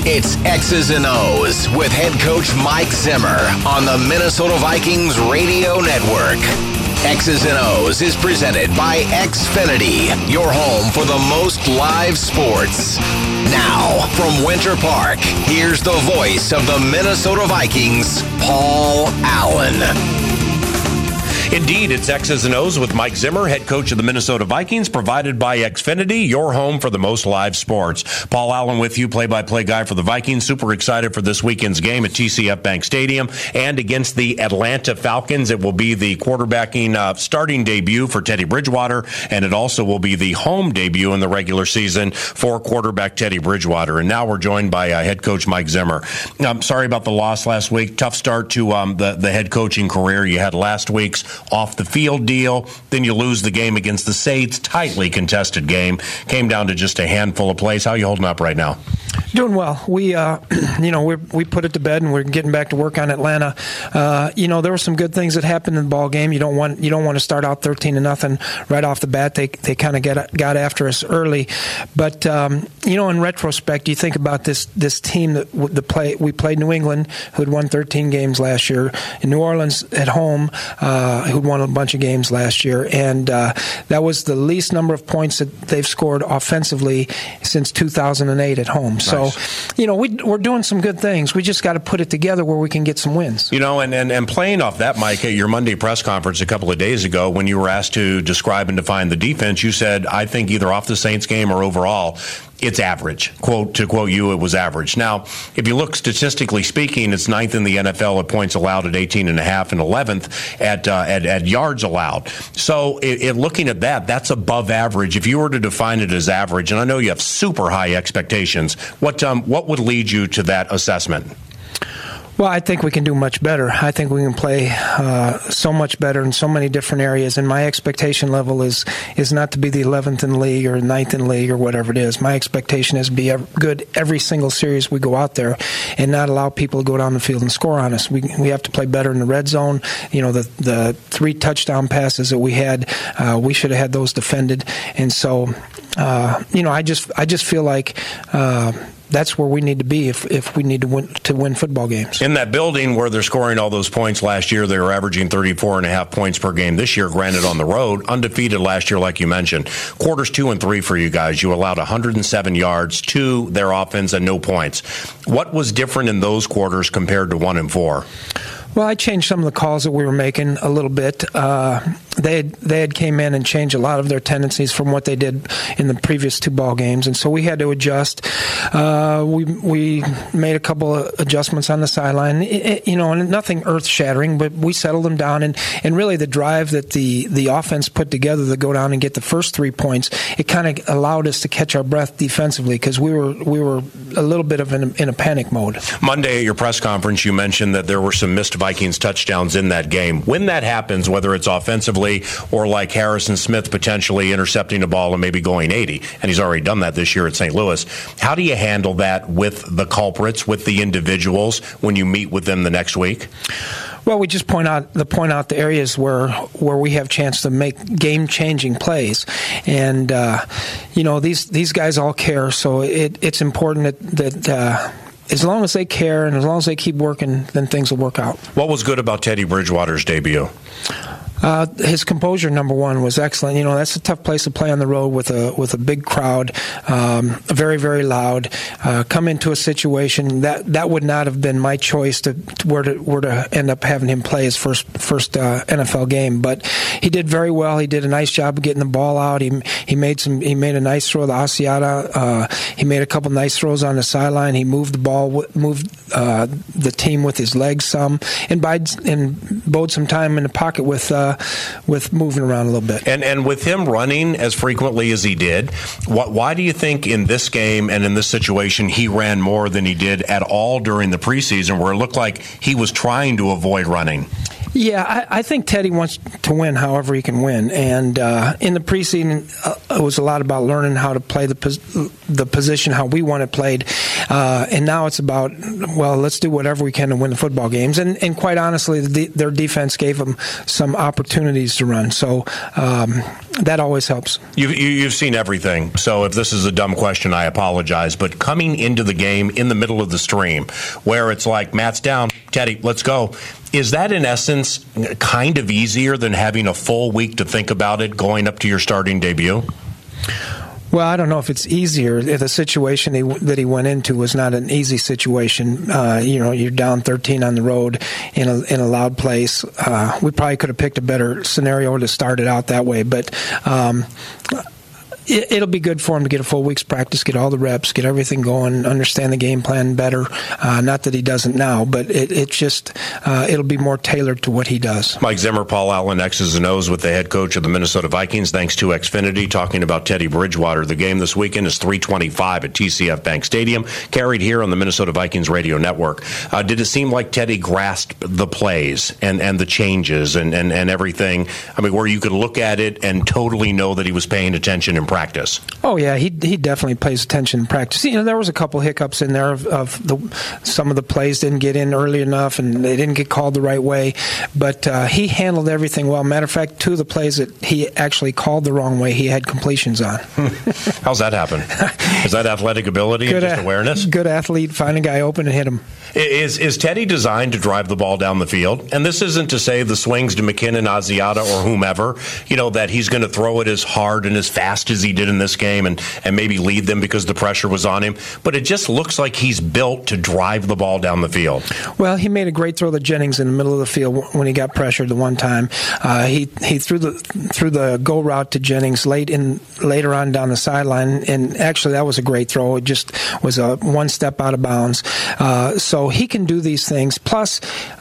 It's X's and O's with head coach Mike Zimmer on the Minnesota Vikings Radio Network. X's and O's is presented by Xfinity, your home for the most live sports. Now, from Winter Park, here's the voice of the Minnesota Vikings, Paul Allen. Indeed, it's X's and O's with Mike Zimmer, head coach of the Minnesota Vikings, provided by Xfinity, your home for the most live sports. Paul Allen with you, play-by-play guy for the Vikings. Super excited for this weekend's game at TCF Bank Stadium and against the Atlanta Falcons. It will be the quarterbacking starting debut for Teddy Bridgewater, and it also will be the home debut in the regular season for quarterback Teddy Bridgewater. And now we're joined by head coach Mike Zimmer. I'm sorry about the loss last week. Tough start to the head coaching career. You had last week's off-the-field deal. Then you lose the game against the Saints. Tightly contested game. Came down to just a handful of plays. How are you holding up right now? Doing well. We put it to bed, and we're getting back to work on Atlanta. There were some good things that happened in the ball game. You don't want to start out 13-0 right off the bat. They kind of got after us early, but in retrospect, you think about this team we played New England, who had won 13 games last year, in New Orleans at home, who'd won a bunch of games last year, and that was the least number of points that they've scored offensively since 2008 at home. Nice. So, we're doing some good things. We just got to put it together where we can get some wins. And playing off that, Mike, at your Monday press conference a couple of days ago, when you were asked to describe and define the defense, you said, I think either off the Saints game or overall, it's average. To quote you, it was average. Now, if you look statistically speaking, it's 9th in the NFL at points allowed at 18.5 and 11th at yards allowed. So looking at that, that's above average. If you were to define it as average, and I know you have super high expectations, what would lead you to that assessment? Well, I think we can do much better. I think we can play so much better in so many different areas, and my expectation level is not to be the 11th in the league or 9th in the league or whatever it is. My expectation is to be good every single series we go out there and not allow people to go down the field and score on us. We have to play better in the red zone. The 3 touchdown passes that we had, we should have had those defended. And so, I just feel like that's where we need to be if we need to win football games. In that building where they're scoring all those points last year, they were averaging 34.5 points per game this year, granted on the road, undefeated last year, like you mentioned. Quarters 2 and 3 for you guys. You allowed 107 yards to their offense and no points. What was different in those quarters compared to 1 and 4? Well, I changed some of the calls that we were making a little bit. They had came in and changed a lot of their tendencies from what they did in the previous 2 ball games, and so we had to adjust. We made a couple of adjustments on the sideline, and nothing earth-shattering, but we settled them down. And really, the drive that the offense put together to go down and get the first 3 points, it kind of allowed us to catch our breath defensively because we were a little bit of in a panic mode. Monday at your press conference, you mentioned that there were some missed Vikings touchdowns in that game. When that happens, whether it's offensively or like Harrison Smith potentially intercepting a ball and maybe going 80, and he's already done that this year at St. Louis, how do you handle that with the culprits, with the individuals when you meet with them the next week? Well, we just point out the areas where we have chance to make game-changing plays, and these guys all care. So it's important that as long as they care and as long as they keep working, then things will work out. What was good about Teddy Bridgewater's debut? His composure, number one, was excellent. That's a tough place to play on the road with a big crowd, very, very loud. Come into a situation that would not have been my choice to end up having him play his first NFL game. But he did very well. He did a nice job of getting the ball out. He made a nice throw to Asiata. He made a couple nice throws on the sideline. He moved the ball, moved the team with his legs some, and bode some time in the pocket with moving around a little bit. And with him running as frequently as he did, why do you think in this game and in this situation he ran more than he did at all during the preseason, where it looked like he was trying to avoid running? Yeah, I think Teddy wants to win however he can win. And in the preseason, it was a lot about learning how to play the position, how we want it played. And now it's about, well, let's do whatever we can to win the football games. And quite honestly, their defense gave them some opportunities to run. So that always helps. You've seen everything, so if this is a dumb question, I apologize. But coming into the game in the middle of the stream, where it's like, Matt's down, Teddy, let's go, is that in essence kind of easier than having a full week to think about it going up to your starting debut? Well, I don't know if it's easier. The situation that he went into was not an easy situation. You're down 13 on the road in a loud place. We probably could have picked a better scenario to start it out that way, but it'll be good for him to get a full week's practice, get all the reps, get everything going, understand the game plan better. Not that he doesn't now, but it'll be more tailored to what he does. Mike Zimmer, Paul Allen, X's and O's with the head coach of the Minnesota Vikings. Thanks to Xfinity, talking about Teddy Bridgewater. The game this weekend is 3:25 at TCF Bank Stadium, carried here on the Minnesota Vikings radio network. Did it seem like Teddy grasped the plays and the changes and everything? I mean, where you could look at it and totally know that he was paying attention in practice. Oh yeah, he definitely pays attention in practice. There was a couple hiccups in there of some of the plays didn't get in early enough and they didn't get called the right way, but he handled everything well. Matter of fact, 2 of the plays that he actually called the wrong way, he had completions on. How's that happen? Is that athletic ability and just awareness? Good athlete, find a guy open and hit him. Is Teddy designed to drive the ball down the field? And this isn't to say the swings to McKinnon, Asiata, or whomever, that he's going to throw it as hard and as fast as he did in this game and maybe lead them because the pressure was on him. But it just looks like he's built to drive the ball down the field. Well, he made a great throw to Jennings in the middle of the field when he got pressured the one time. He threw the go route to Jennings later on down the sideline, and actually that was a great throw. It just was a one step out of bounds. So he can do these things. Plus,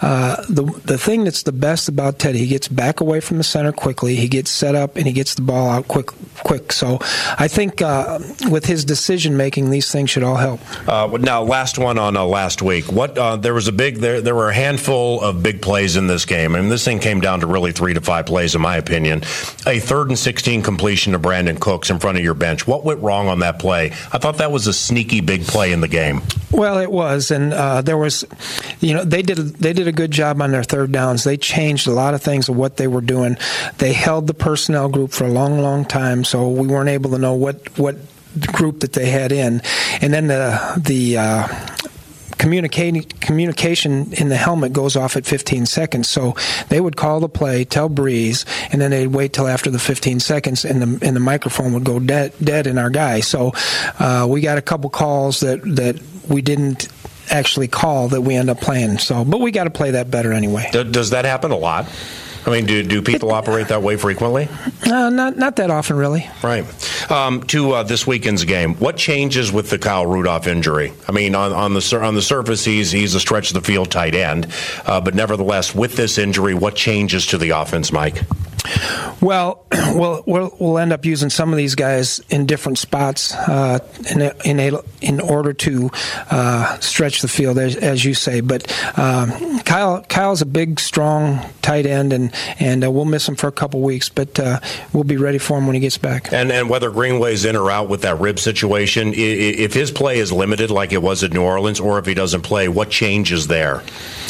the thing that's the best about Teddy, he gets back away from the center quickly. He gets set up and he gets the ball out quick. So I think with his decision making, these things should all help. Now, last one on last week. There were a handful of big plays in this game, and this thing came down to really 3 to 5 plays, in my opinion. A 3rd and 16 completion to Brandon Cooks in front of your bench. What went wrong on that play? I thought that was a sneaky big play in the game. Well, it was, and there was, they did a good job on their 3rd downs. They changed a lot of things of what they were doing. They held the personnel group for a long, long time, so we weren't able to know what group that they had in. And then the communication in the helmet goes off at 15 seconds. So they would call the play, tell Breeze, and then they'd wait till after the 15 seconds, and the microphone would go dead in our guy. So we got a couple calls that we didn't actually call that we end up playing. But we got to play that better anyway. Does that happen a lot? I mean, do people operate that way frequently? Not that often, really. Right. To this weekend's game, what changes with the Kyle Rudolph injury? I mean, on the surface, he's a stretch of the field tight end, but nevertheless, with this injury, what changes to the offense, Mike? Well, we'll end up using some of these guys in different spots in order to stretch the field, as you say. But Kyle's a big, strong tight end, and we'll miss him for a couple weeks, but we'll be ready for him when he gets back. And whether Greenway's in or out with that rib situation, if his play is limited like it was at New Orleans, or if he doesn't play, what changes there?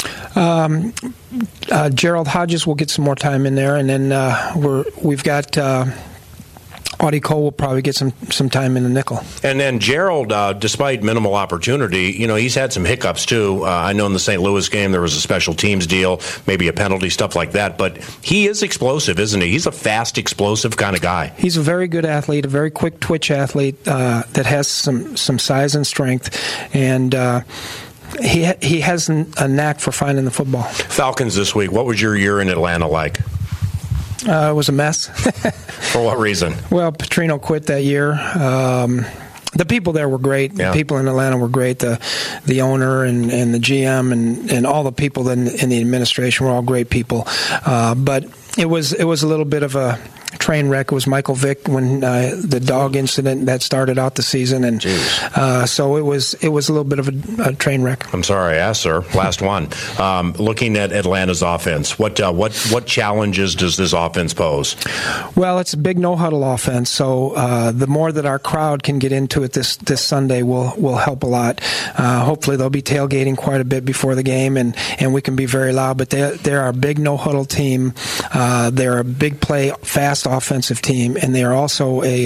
Gerald Hodges will get some more time in there, and then we've got Audie Cole will probably get some time in the nickel. And then Gerald, despite minimal opportunity, he's had some hiccups too. I know in the St. Louis game there was a special teams deal, maybe a penalty, stuff like that. But he is explosive, isn't he? He's a fast, explosive kind of guy. He's a very good athlete, a very quick twitch athlete that has some size and strength, and he has a knack for finding the football. Falcons this week. What was your year in Atlanta like? It was a mess. For what reason? Well, Petrino quit that year. The people there were great. Yeah. The people in Atlanta were great. The owner and the GM and all the people in the administration were all great people. But it was a little bit of a train wreck. It was Michael Vick when the dog incident that started out the season, and so it was a little bit of a train wreck. I'm sorry, I asked, sir. Last one. Looking at Atlanta's offense, what challenges does this offense pose? Well, it's a big no huddle offense. So the more that our crowd can get into it this Sunday will help a lot. Hopefully they'll be tailgating quite a bit before the game, and we can be very loud. But they're a big no huddle team. They're a big play, fast offensive team, and they are also a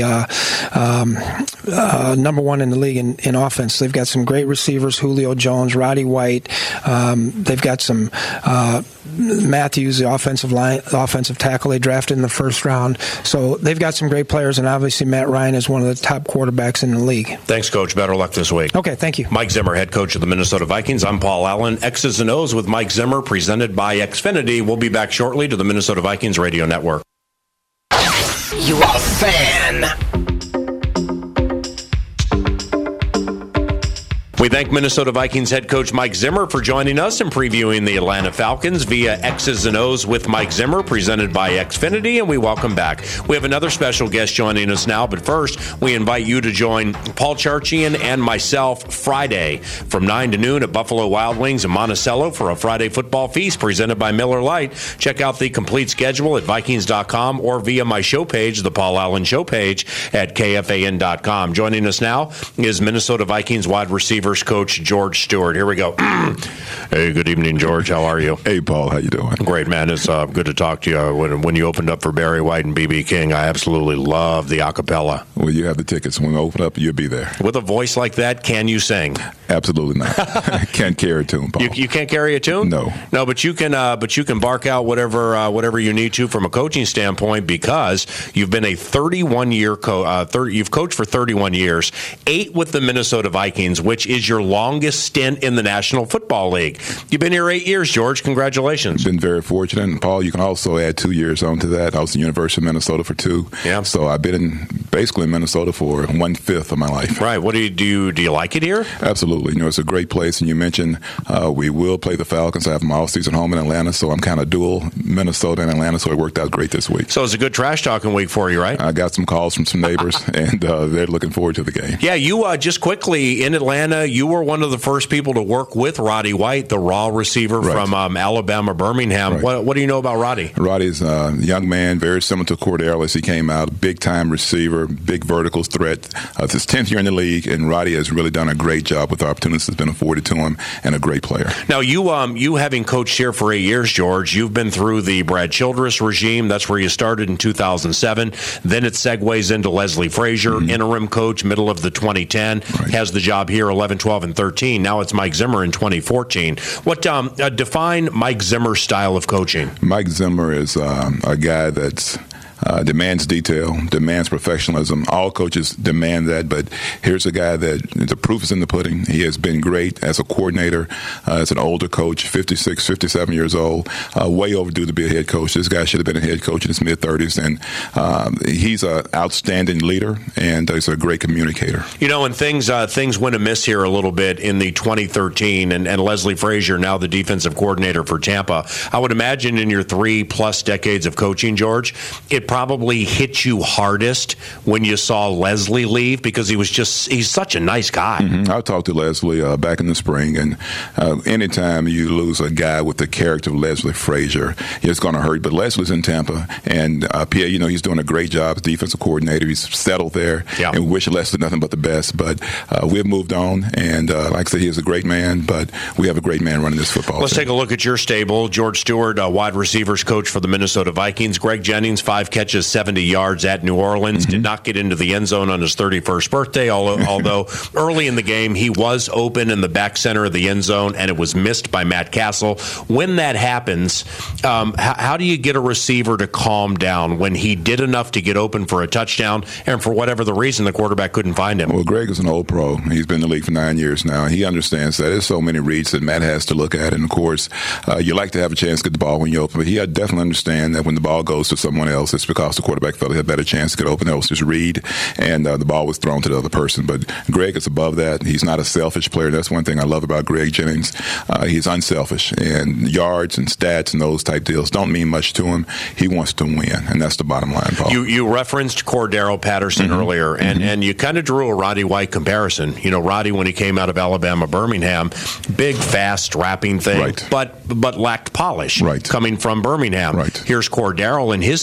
number one in the league in offense. They've got some great receivers, Julio Jones, Roddy White. They've got some Matthews, the offensive tackle they drafted in the first round. So they've got some great players, and obviously Matt Ryan is one of the top quarterbacks in the league. Thanks, Coach. Better luck this week. Okay, thank you. Mike Zimmer, head coach of the Minnesota Vikings. I'm Paul Allen. X's and O's with Mike Zimmer, presented by Xfinity. We'll be back shortly to the Minnesota Vikings Radio Network. You are a fan. We thank Minnesota Vikings head coach Mike Zimmer for joining us and previewing the Atlanta Falcons via X's and O's with Mike Zimmer, presented by Xfinity, and we welcome back. We have another special guest joining us now, but first, we invite you to join Paul Charchian and myself Friday from 9 to noon at Buffalo Wild Wings in Monticello for a Friday football feast presented by Miller Lite. Check out the complete schedule at Vikings.com or via my show page, the Paul Allen Show page at KFAN.com. Joining us now is Minnesota Vikings wide receiver coach George Stewart. Here we go. Hey, good evening, George. How are you? Hey, Paul. How you doing? Great, man. It's good to talk to you. When you opened up for Barry White and B.B. King, I absolutely love the acapella. Well, you have the tickets. When we open up, you'll be there. With a voice like that, can you sing? Absolutely not. Can't carry a tune, Paul. You can't carry a tune? No. No, but you can bark out whatever you need to from a coaching standpoint, because you've been a 31-year you've coached for 31 years, 8 with the Minnesota Vikings, which is your longest stint in the National Football League. You've been here 8 years, George. Congratulations. Been very fortunate. And Paul, you can also add 2 years onto that. I was at the University of Minnesota for 2. Yeah. So I've been basically in Minnesota for 1/5 of my life. Right. What do you like it here? Absolutely. It's a great place. And you mentioned we will play the Falcons. I have my off-season home in Atlanta, so I'm kind of dual Minnesota and Atlanta, so it worked out great this week. So it's a good trash talking week for you, right? I got some calls from some neighbors, and they're looking forward to the game. Yeah, you just quickly in Atlanta, you were one of the first people to work with Roddy White, the raw receiver from Alabama, Birmingham. Right. What do you know about Roddy? Roddy's a young man, very similar to Cordero as he came out, big-time receiver, big vertical threat. It's his 10th year in the league, and Roddy has really done a great job with the opportunities that's been afforded to him, and a great player. Now, you having coached here for 8 years, George, you've been through the Brad Childress regime. That's where you started in 2007. Then it segues into Leslie Frazier, interim coach, middle of the 2010, has the job here 11, 12, and 13. Now it's Mike Zimmer in 2014. What define Mike Zimmer's style of coaching? Mike Zimmer is a guy that's demands detail, demands professionalism. All coaches demand that, but here's a guy that the proof is in the pudding. He has been great as a coordinator, as an older coach, 56, 57 years old, way overdue to be a head coach. This guy should have been a head coach in his mid-30s, and he's an outstanding leader, and he's a great communicator. And things went amiss here a little bit in the 2013, and Leslie Frazier, now the defensive coordinator for Tampa. I would imagine in your 3+ decades of coaching, George, it probably hit you hardest when you saw Leslie leave, because he's such a nice guy. I talked to Leslie back in the spring, and anytime you lose a guy with the character of Leslie Frazier, it's going to hurt. But Leslie's in Tampa, and Pierre, he's doing a great job as defensive coordinator. He's settled there, and wish Leslie nothing but the best. But we've moved on, and like I said, he is a great man, but we have a great man running this football Let's team. take a look at your stable. George Stewart, wide receivers coach for the Minnesota Vikings. Greg Jennings, 5 catches, 70 yards at New Orleans. Did not get into the end zone on his 31st birthday, although early in the game he was open in the back center of the end zone, and it was missed by Matt Castle. When that happens, how do you get a receiver to calm down when he did enough to get open for a touchdown, and for whatever the reason, the quarterback couldn't find him? Well, Greg is an old pro. He's been in the league for 9 years now. He understands that there's so many reads that Matt has to look at, and of course, you like to have a chance to get the ball when you're open, but he definitely understands that when the ball goes to someone else, it's because the quarterback felt he had a better chance to get open. It was just read, and the ball was thrown to the other person. But Greg is above that. He's not a selfish player. That's one thing I love about Greg Jennings. He's unselfish, and yards and stats and those type deals don't mean much to him. He wants to win, and that's the bottom line, Paul. You referenced Cordero Patterson earlier, and you kind of drew a Roddy White comparison. Roddy, when he came out of Alabama, Birmingham, big, fast, strapping thing, but lacked polish coming from Birmingham. Right. Here's Cordero in his second year.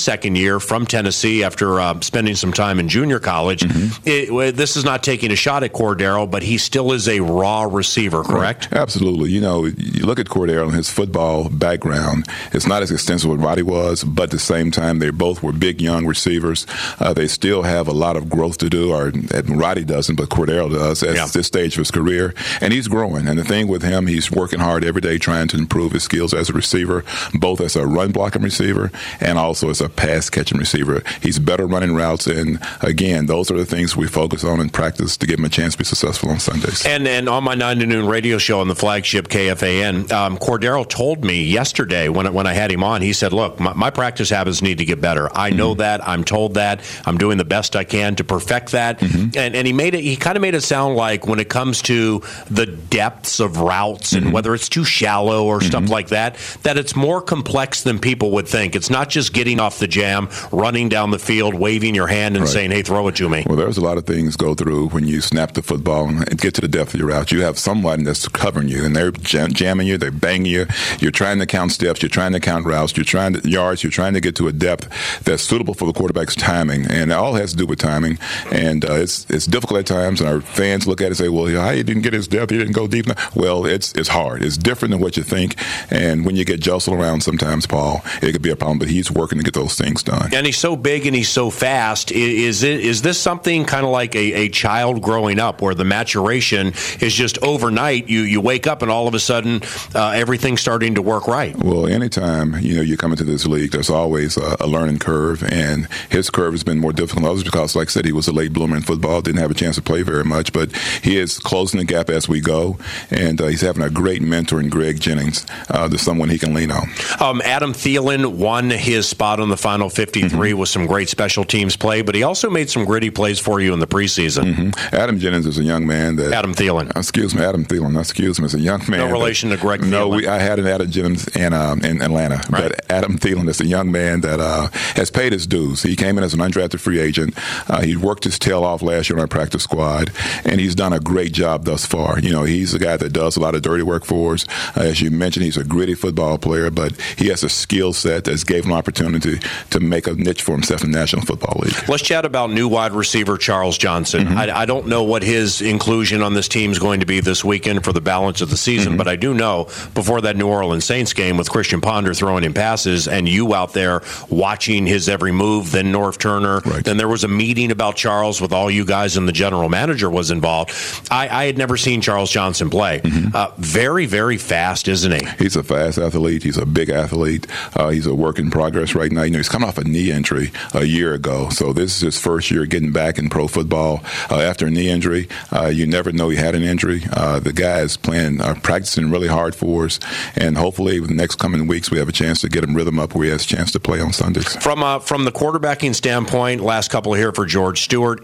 here from Tennessee after spending some time in junior college. This is not taking a shot at Cordero, but he still is a raw receiver, correct? Right. Absolutely. You look at Cordero and his football background. It's not as extensive as Roddy was, but at the same time, they both were big, young receivers. They still have a lot of growth to do, or Roddy doesn't, but Cordero does at this stage of his career, and he's growing. And the thing with him, he's working hard every day trying to improve his skills as a receiver, both as a run-blocking receiver and also as a pass-catching receiver. He's better running routes, and again, those are the things we focus on in practice to give him a chance to be successful on Sundays. And on my 9 to noon radio show on the flagship KFAN, Cordero told me yesterday when I had him on, he said, look, my practice habits need to get better. I know that. I'm told that. I'm doing the best I can to perfect that. And he kind of made it sound like when it comes to the depths of routes and whether it's too shallow or stuff like that it's more complex than people would think. It's not just getting off the jam, running down the field, waving your hand and saying, hey, throw it to me. Well, there's a lot of things go through when you snap the football and get to the depth of your route. You have someone that's covering you, and they're jamming you, they're banging you. You're trying to count steps, you're trying to count routes, you're trying to yards, you're trying to get to a depth that's suitable for the quarterback's timing, and it all has to do with timing. And it's difficult at times, and our fans look at it and say, well, how he didn't get his depth, he didn't go deep enough. Well, it's hard. It's different than what you think, and when you get jostled around sometimes, Paul, it could be a problem, but he's working to get those things done. And he's so big and he's so fast. Is this something kind of like a child growing up where the maturation is just overnight, you wake up and all of a sudden everything's starting to work right? Well, anytime you come into this league, there's always a learning curve, and his curve has been more difficult than others because, like I said, he was a late bloomer in football, didn't have a chance to play very much, but he is closing the gap as we go, and he's having a great mentor in Greg Jennings, there's someone he can lean on. Adam Thielen won his spot on the final 53 with some great special teams play, but he also made some gritty plays for you in the preseason. Adam Jennings is a young man that... Adam Thielen. Adam Thielen. Excuse me. Is a young man. No relation to Greg Thielen. No, I had an Adam Jennings in Atlanta. Right. But Adam Thielen is a young man that has paid his dues. He came in as an undrafted free agent. He worked his tail off last year on our practice squad, and he's done a great job thus far. He's a guy that does a lot of dirty work for us. As you mentioned, he's a gritty football player, but he has a skill set that's gave him an opportunity to make a niche for himself in the National Football League. Let's chat about new wide receiver Charles Johnson. I don't know what his inclusion on this team is going to be this weekend for the balance of the season, but I do know before that New Orleans Saints game with Christian Ponder throwing him passes and you out there watching his every move, then Norv Turner, then there was a meeting about Charles with all you guys and the general manager was involved. I had never seen Charles Johnson play. Very, very fast, isn't he? He's a fast athlete. He's a big athlete. He's a work in progress right now. He's coming off a knee injury a year ago, so this is his first year getting back in pro football after a knee injury. You never know he had an injury. The guy is practicing really hard for us, and hopefully in the next coming weeks we have a chance to get him rhythm up where he has a chance to play on Sundays. From the quarterbacking standpoint, last couple here for George Stewart,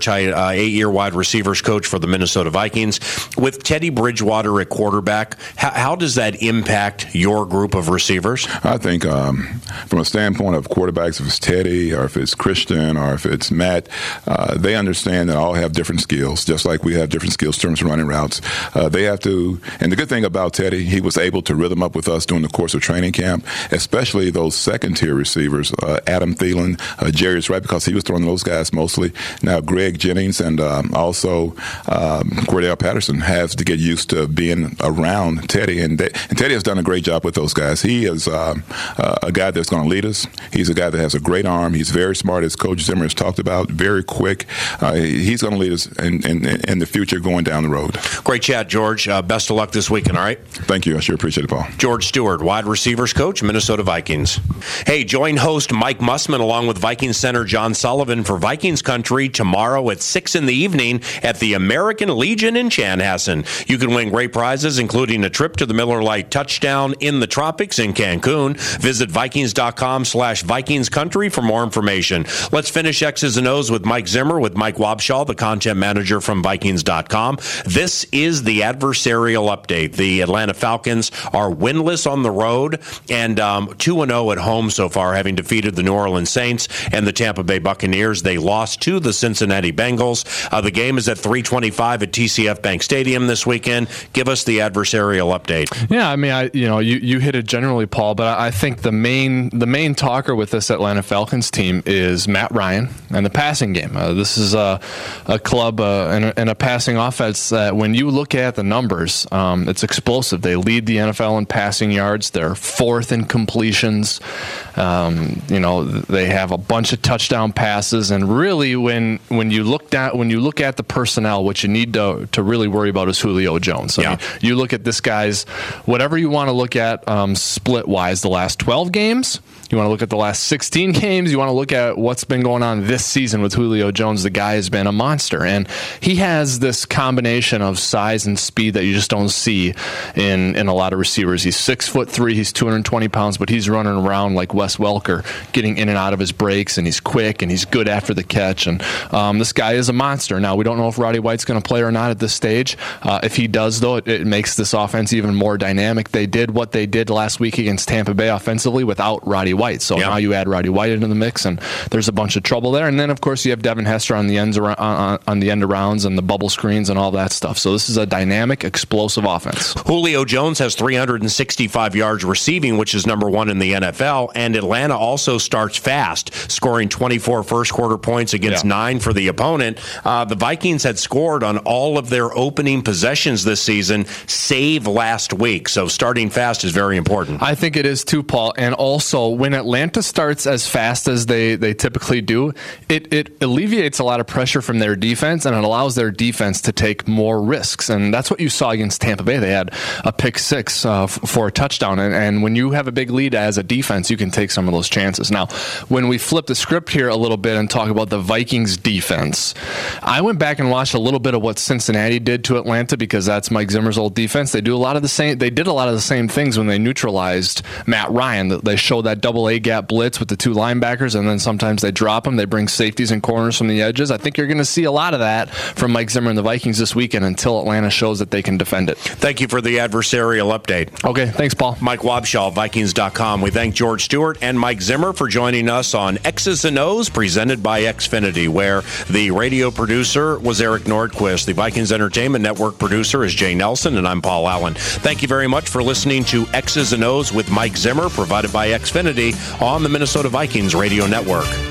8-year wide receivers coach for the Minnesota Vikings. With Teddy Bridgewater at quarterback, how does that impact your group of receivers? I think from a standpoint of quarterbacks, if it's Teddy or if it's Christian or if it's Matt, they understand that all have different skills, just like we have different skills in terms of running routes. They have to, and the good thing about Teddy, he was able to rhythm up with us during the course of training camp, especially those second-tier receivers, Adam Thielen, Jarius Wright, because he was throwing those guys mostly. Now Greg Jennings and also Cordell Patterson has to get used to being around Teddy, and Teddy has done a great job with those guys. He is a guy that's going to lead us. He's a guy that has a great arm. He's very smart, as Coach Zimmer has talked about, very quick. He's going to lead us in the future going down the road. Great chat, George. Best of luck this weekend, all right? Thank you. I sure appreciate it, Paul. George Stewart, wide receivers coach, Minnesota Vikings. Hey, join host Mike Mussman along with Vikings center John Sullivan for Vikings Country tomorrow at 6 in the evening at the American Legion in Chanhassen. You can win great prizes, including a trip to the Miller Lite Touchdown in the Tropics in Cancun. Visit Vikings.com/Vikings Country for more information. Let's finish X's and O's with Mike Zimmer, with Mike Wobschall, the content manager from Vikings.com. This is the adversarial update. The Atlanta Falcons are winless on the road and 2-0 at home so far, having defeated the New Orleans Saints and the Tampa Bay Buccaneers. They lost to the Cincinnati Bengals. The game is at 3:25 at TCF Bank Stadium this weekend. Give us the adversarial update. Yeah, I mean, you hit it generally, Paul, but I think the main talker with this Atlanta Falcons team is Matt Ryan and the passing game. This is a club and a passing offense that when you look at the numbers, it's explosive. They lead the NFL in passing yards. They're fourth in completions. They have a bunch of touchdown passes, and really when you look at the personnel, what you need to really worry about is Julio Jones. I mean, you look at this guy's, whatever you want to look at split wise, the last 12 games. You want to look at the last 16 games. You want to look at what's been going on this season with Julio Jones. The guy has been a monster, and he has this combination of size and speed that you just don't see in a lot of receivers. He's 6'3", he's 220 pounds, but he's running around like Wes Welker, getting in and out of his breaks, and he's quick and he's good after the catch. And this guy is a monster. Now, we don't know if Roddy White's going to play or not at this stage. If he does, though, it makes this offense even more dynamic. They did what they did last week against Tampa Bay offensively without Roddy White. So now you add Roddy White into the mix, and there's a bunch of trouble there. And then, of course, you have Devin Hester on the end arounds and the bubble screens and all that stuff. So this is a dynamic, explosive offense. Julio Jones has 365 yards receiving, which is number one in the NFL. And Atlanta also starts fast, scoring 24 first-quarter points against 9 for the opponent. The Vikings had scored on all of their opening possessions this season, save last week. So starting fast is very important. I think it is too, Paul. And also, when Atlanta starts as fast as they typically do, it alleviates a lot of pressure from their defense, and it allows their defense to take more risks. And that's what you saw against Tampa Bay. They had a pick six for a touchdown. And when you have a big lead as a defense, you can take some of those chances. Now, when we flip the script here a little bit and talk about the Vikings defense, I went back and watched a little bit of what Cincinnati did to Atlanta, because that's Mike Zimmer's old defense. They did a lot of the same things when they neutralized Matt Ryan. They show that double A gap blitz with the two linebackers, and then sometimes they drop them. They bring safeties and corners from the edges. I think you're going to see a lot of that from Mike Zimmer and the Vikings this weekend until Atlanta shows that they can defend it. Thank you for the adversarial update. Okay, thanks, Paul. Mike Wobschall, Vikings.com. We thank George Stewart and Mike Zimmer for joining us on X's and O's, presented by Xfinity, where the radio producer was Eric Nordquist. The Vikings Entertainment Network producer is Jay Nelson, and I'm Paul Allen. Thank you very much for listening to X's and O's with Mike Zimmer, provided by Xfinity on the Minnesota Vikings Radio Network.